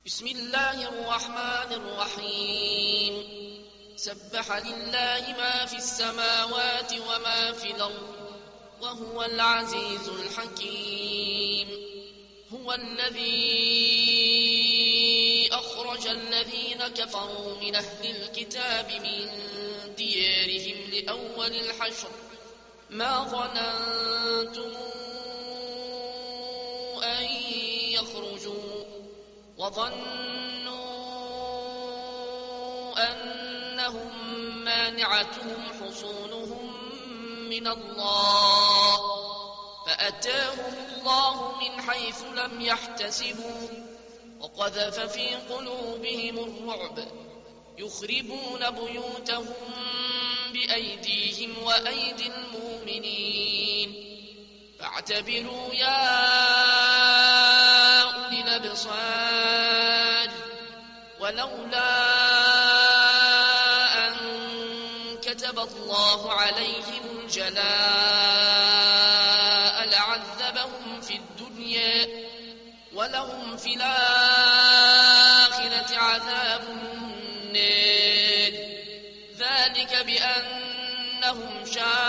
بسم الله الرحمن الرحيم سبح لله ما في السماوات وما في الأرض وهو العزيز الحكيم. هو الذي أخرج الذين كفروا من أهل الكتاب من ديارهم لأول الحشر ما ظننتم أن يخرجوا وظنوا أنهم مانعتهم حصونهم من الله فأتاهم الله من حيث لم يحتسبوا وقذف في قلوبهم الرعب يخربون بيوتهم بأيديهم وأيدي المؤمنين فاعتبروا يا أولي الأبصار ولولا أن كتب الله عليهم الجلاء لعذبهم في الدنيا ولهم في الآخرة عذاب النار ذلك بأنهم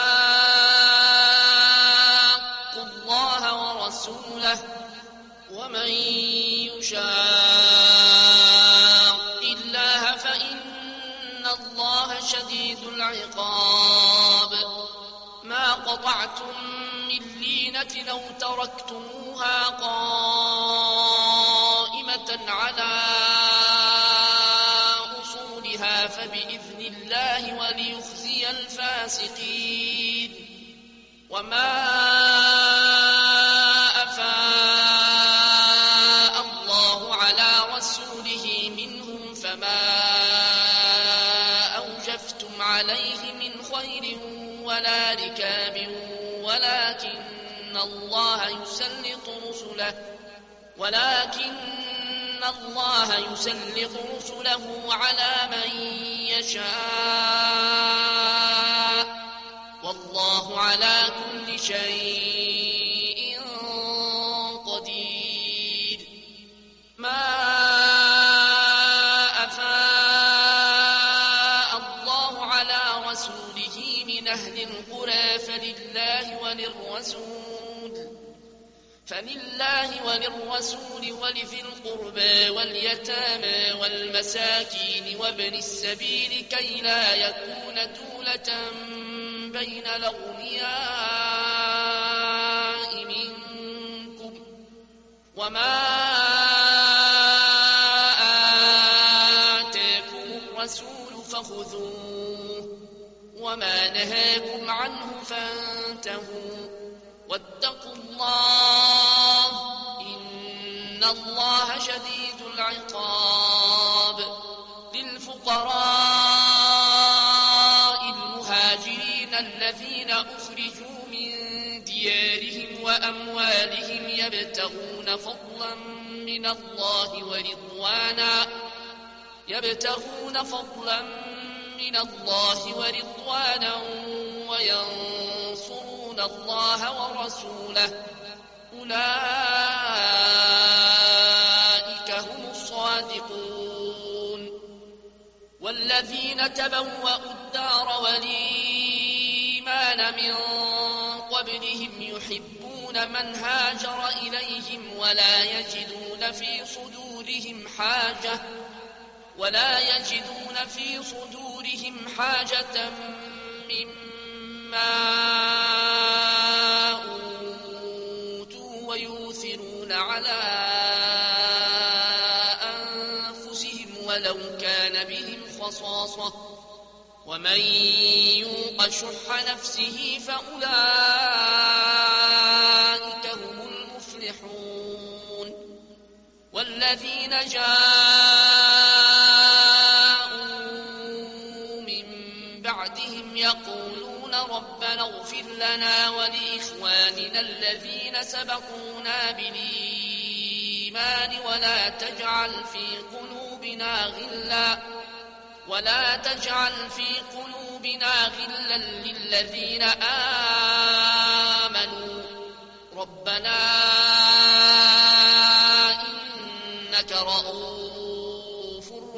شاقوا الله ورسوله ومن يشاق الله فإن الله شديد العقاب. ما قطعتم من لينة لو تركتموها قائمة على أصولها فبإذن الله وليخزي الفاسقين. وما أفاء الله على رسوله منهم فما أوجفتم عليه من خير ولا ركاب ولكن الله يسلط رسله على من يشاء والله على كل شيء قدير. ما أفاء الله على رسوله من أهل القرى فلله وللرسول ولذي القربى واليتامى والمساكين وابن السبيل كي لا يكون دولة بين الأغنياء منكم. وما آتاكم الرسول فخذوه وما نهاكم عنه فانتهوا واتقوا الله إن الله شديد العقاب. للفقراء المهاجرين الذين أخرجوا من ديارهم وأموالهم يبتغون فضلا من الله ورضوانا وينصرون الله ورسوله أولئك هم الصادقون. والذين تبوأوا الدار والإيمان من قبلهم يحبون من هاجر إليهم ولا يجدون في صدورهم حاجة مما أوتوا ويؤثرون على أنفسهم ولو كان بهم خصاصة ومن يوق شح نفسه فأولئك هم المفلحون. والذين جاءوا من بعدهم يقولون ربنا اغفر لنا ولإخواننا الذين سبقونا بالإيمان ولا تجعل في قلوبنا غلا للذين آمنوا ربنا إنك رؤوف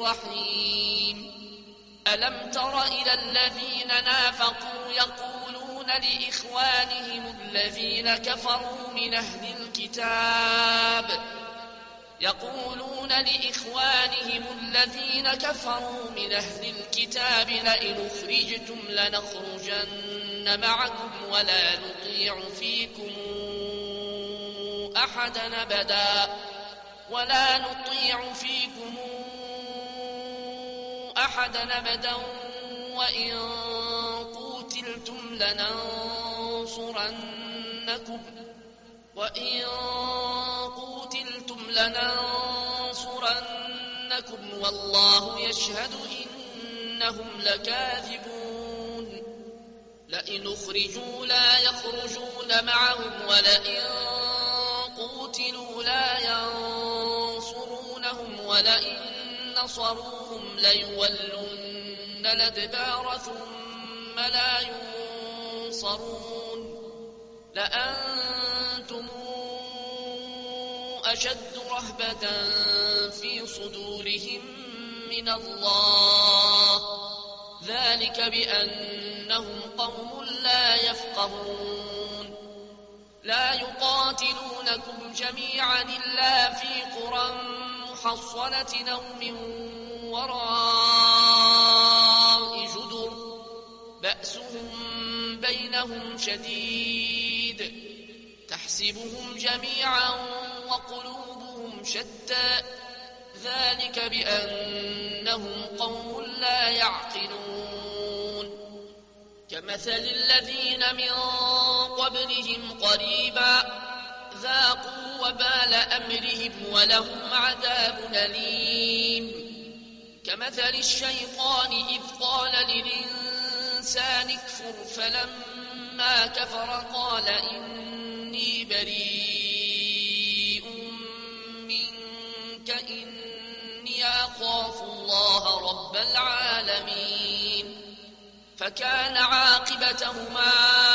رحيم ألم تر إلى الذين نافقوا يقولون لإخوانهم الذين كفروا من أهل الكتاب لئن أخرجتم لنخرجن معكم ولا نطيع فيكم أحدا أبدا وإن قوتلتم لننصرنكم والله يشهد إنهم لكاذبون لئن أخرجوا لا يخرجون معهم ولئن قوتلوا لا ينصرونهم ولئن نصروهم ليولن الأدبار ثم لا ينصرون لأنتم أشد رهبة في صدورهم من الله ذلك بأنهم قوم لا يفقهون لا يقاتلونكم جميعا إلا في قرى محصنة أو من وراء جدر بأسهم بينهم شديد تحسبهم جميعا وقلوبهم شتى ذلك بأنهم قوم لا يعقلون كمثل الذين من قبلهم قريبا ذاقوا وبال أمرهم ولهم عذاب أليم كمثل الشيطان إذ قال للإنسان اكفر فلما كفر قال إني بريء منك إني أخاف الله رب العالمين فكان عاقبتهما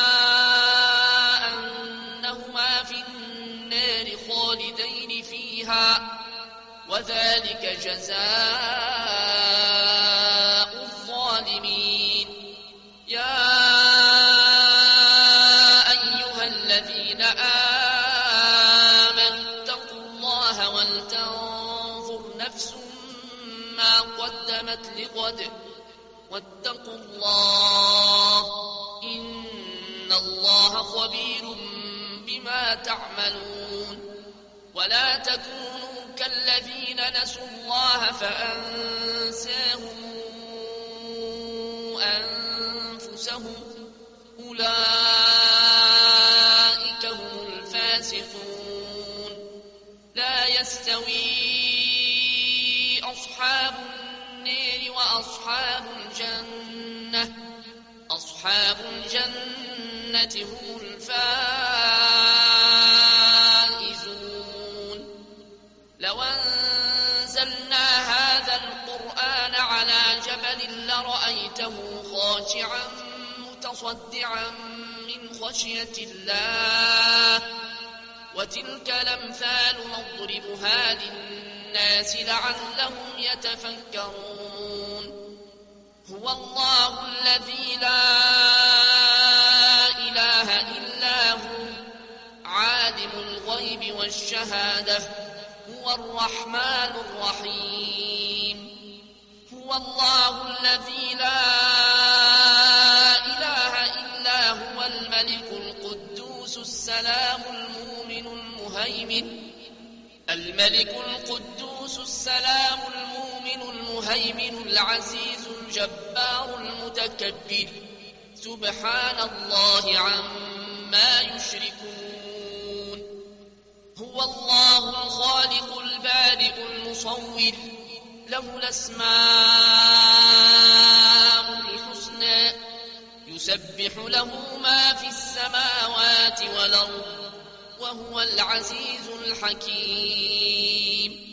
أنهما في النار خالدين فيها وذلك جزاء الظالمين يا أيها الذين آمنوا اتقوا الله ولتنظر نفس ما قدمت لغد واتقوا الله إن الله خبير بما تعملون ولا تكونوا كالذين نسوا الله فأنساهم أنفسهم أولئك هم الفاسقون لا يستوي أصحاب النار أصحاب الجنة هم الفائزون لو أنزلنا هذا القرآن على جبل لرأيته خاشعا متصدعا من خشية الله وتلك الأمثال نضربها للناس لعلهم يتفكرون هو الله الذي لا إله إلا هو عالم الغيب والشهادة هو الرحمن الرحيم هو الله الذي لا إله إلا هو الملك القدوس السلام المؤمن المهيمن العزيز الجبار المتكبر سبحان الله عما يشركون هو الله الخالق البارئ المصور له الأسماء الحسنى يسبح له ما في السماوات والأرض وهو العزيز الحكيم